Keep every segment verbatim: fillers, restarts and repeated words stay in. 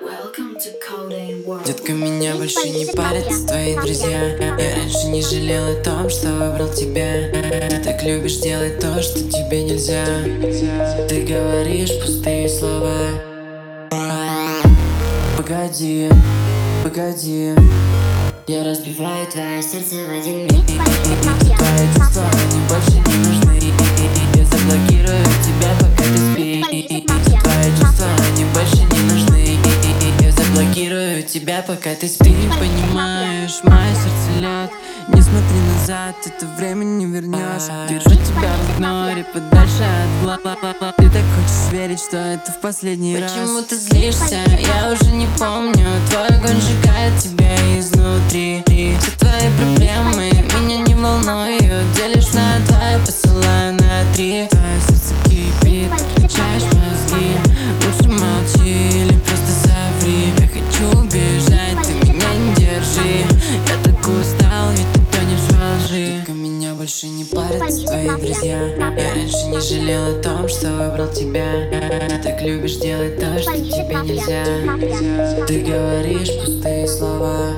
Welcome to Codeine World. Детка, меня больше не парят твои друзья. Я раньше не жалел о том, что выбрал тебя. Ты так любишь делать то, что тебе нельзя. Ты говоришь пустые слова. Погоди, погоди, я разбиваю твое сердце в один миг. Твои чувства, они больше не нужны. Я заблокирую тебя, пока ты спишь. Твои чувства, они больше не нужны. Я заблокирую тебя, пока ты спишь. Понимаешь, мое сердце лед. Не смотри назад, это время не вернешь. Держу тебя в игноре, подальше от глаз. Ты так хочешь верить, что это в последний раз. Почему ты злишься? Я уже не помню. Твой огонь сжигает тебя изнутри. Все твои проблемы меня не волнуют. Делишь на два, я посылаю на три. Твое сердце кипит, отключаешь мозги. Лучше молчи или просто соври. Я хочу убежать, ты меня не держи. Я так устал, ведь ты тонешь во лжи. Только меня больше не парят твои друзья. Я раньше не жалел о том, что выбрал тебя. Ты так любишь делать то, что тебе нельзя. Ты говоришь пустые слова.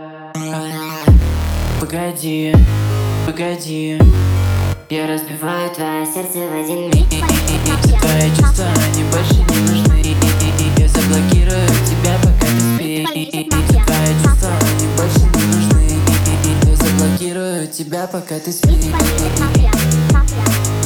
Погоди, погоди, я разбиваю твое сердце в один миг. Все твои чувства, они больше не нужны. Я заблокирую тебя, пока ты спишь. Все твои чувства, они больше не нужны. Я заблокирую тебя, пока ты спишь.